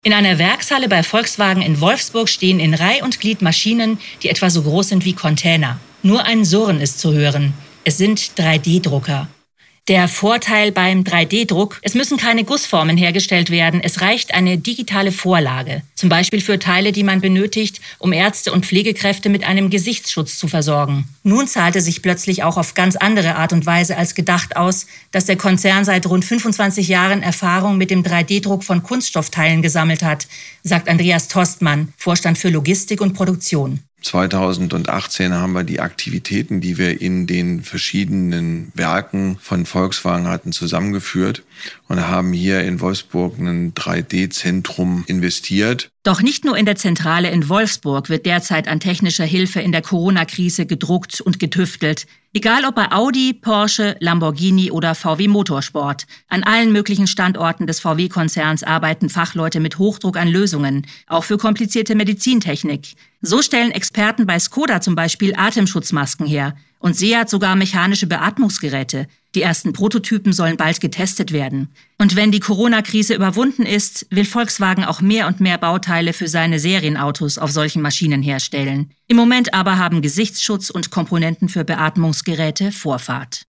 In einer Werkshalle bei Volkswagen in Wolfsburg stehen in Reih und Glied Maschinen, die etwa so groß sind wie Container. Nur ein Surren ist zu hören. Es sind 3D-Drucker. Der Vorteil beim 3D-Druck: Es müssen keine Gussformen hergestellt werden, es reicht eine digitale Vorlage. Zum Beispiel für Teile, die man benötigt, um Ärzte und Pflegekräfte mit einem Gesichtsschutz zu versorgen. Nun zahlt es sich plötzlich auch auf ganz andere Art und Weise als gedacht aus, dass der Konzern seit rund 25 Jahren Erfahrung mit dem 3D-Druck von Kunststoffteilen gesammelt hat, sagt Andreas Tostmann, Vorstand für Logistik und Produktion. 2018 haben wir die Aktivitäten, die wir in den verschiedenen Werken von Volkswagen hatten, zusammengeführt und haben hier in Wolfsburg ein 3D-Zentrum investiert. Doch nicht nur in der Zentrale in Wolfsburg wird derzeit an technischer Hilfe in der Corona-Krise gedruckt und getüftelt. Egal ob bei Audi, Porsche, Lamborghini oder VW Motorsport. An allen möglichen Standorten des VW-Konzerns arbeiten Fachleute mit Hochdruck an Lösungen, auch für komplizierte Medizintechnik. So stellen Experten bei Skoda zum Beispiel Atemschutzmasken her und Seat sogar mechanische Beatmungsgeräte. Die ersten Prototypen sollen bald getestet werden. Und wenn die Corona-Krise überwunden ist, will Volkswagen auch mehr und mehr Bauteile für seine Serienautos auf solchen Maschinen herstellen. Im Moment aber haben Gesichtsschutz und Komponenten für Beatmungsgeräte Vorfahrt.